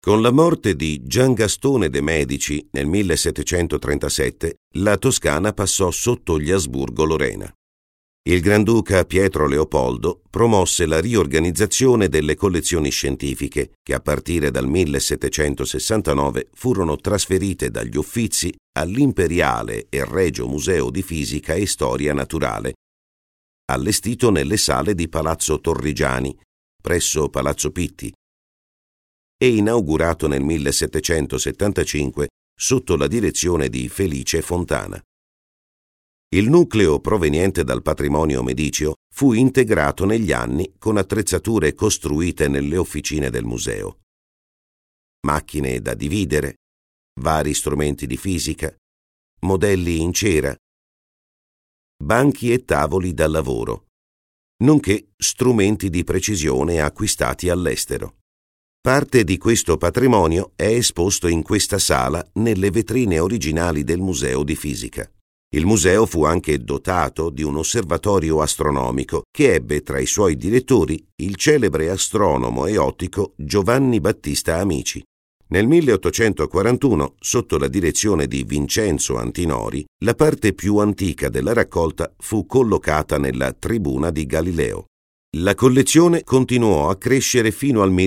Con la morte di Gian Gastone de' Medici nel 1737, la Toscana passò sotto gli Asburgo-Lorena. Il Granduca Pietro Leopoldo promosse la riorganizzazione delle collezioni scientifiche, che a partire dal 1769 furono trasferite dagli Uffizi all'Imperiale e Regio Museo di Fisica e Storia Naturale, allestito nelle sale di Palazzo Torrigiani, presso Palazzo Pitti, e inaugurato nel 1775 sotto la direzione di Felice Fontana. Il nucleo proveniente dal patrimonio mediceo fu integrato negli anni con attrezzature costruite nelle officine del museo. Macchine da dividere, vari strumenti di fisica, modelli in cera, banchi e tavoli da lavoro, nonché strumenti di precisione acquistati all'estero. Parte di questo patrimonio è esposto in questa sala nelle vetrine originali del Museo di Fisica. Il museo fu anche dotato di un osservatorio astronomico che ebbe tra i suoi direttori il celebre astronomo e ottico Giovanni Battista Amici. Nel 1841, sotto la direzione di Vincenzo Antinori, la parte più antica della raccolta fu collocata nella Tribuna di Galileo. La collezione continuò a crescere fino al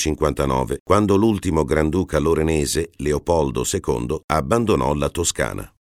1859, quando l'ultimo granduca lorenese, Leopoldo II, abbandonò la Toscana.